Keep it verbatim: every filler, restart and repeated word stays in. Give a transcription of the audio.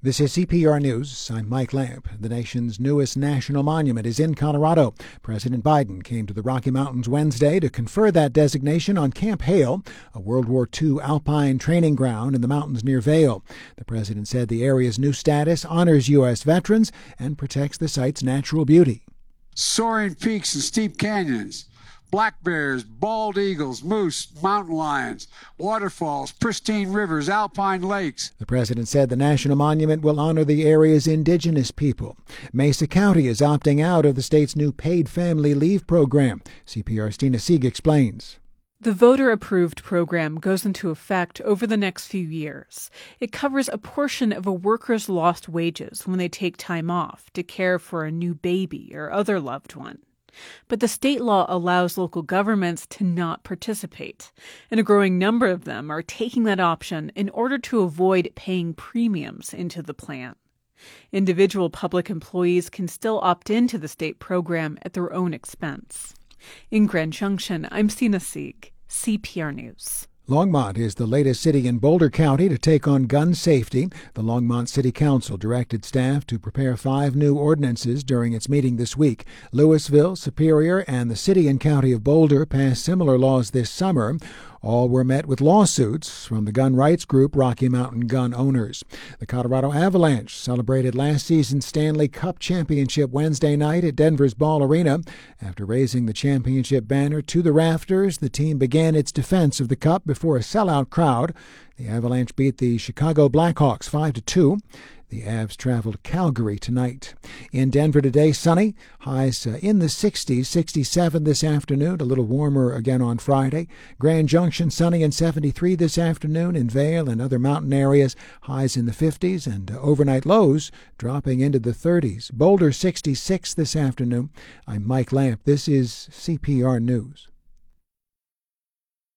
This is C P R News. I'm Mike Lamp. The nation's newest national monument is in Colorado. President Biden came to the Rocky Mountains Wednesday to confer that designation on Camp Hale, a World War Two alpine training ground in the mountains near Vail. The president said the area's new status honors U S veterans and protects the site's natural beauty. Soaring peaks and steep canyons, black bears, bald eagles, moose, mountain lions, waterfalls, pristine rivers, alpine lakes. The president said the national monument will honor the area's indigenous people. Mesa County is opting out of the state's new paid family leave program. C P R's Tina Sieg explains. The voter-approved program goes into effect over the next few years. It covers a portion of a worker's lost wages when they take time off to care for a new baby or other loved one. But the state law allows local governments to not participate, and a growing number of them are taking that option in order to avoid paying premiums into the plan. Individual public employees can still opt into the state program at their own expense. In Grand Junction, I'm Tina Sieg, C P R News. Longmont is the latest city in Boulder County to take on gun safety. The Longmont City Council directed staff to prepare five new ordinances during its meeting this week. Louisville, Superior, and the city and county of Boulder passed similar laws this summer. All were met with lawsuits from the gun rights group Rocky Mountain Gun Owners. The Colorado Avalanche celebrated last season's Stanley Cup championship Wednesday night at Denver's Ball Arena. After raising the championship banner to the rafters, the team began its defense of the cup before a sellout crowd. The Avalanche beat the Chicago Blackhawks five to two. The Avs travel to Calgary tonight. In Denver today, sunny. Highs uh, in the sixties, sixty-seven this afternoon. A little warmer again on Friday. Grand Junction, sunny and seventy-three this afternoon. In Vail and other mountain areas, highs in the fifties and uh, overnight lows dropping into the thirties. Boulder, sixty-six this afternoon. I'm Mike Lamp. This is C P R News.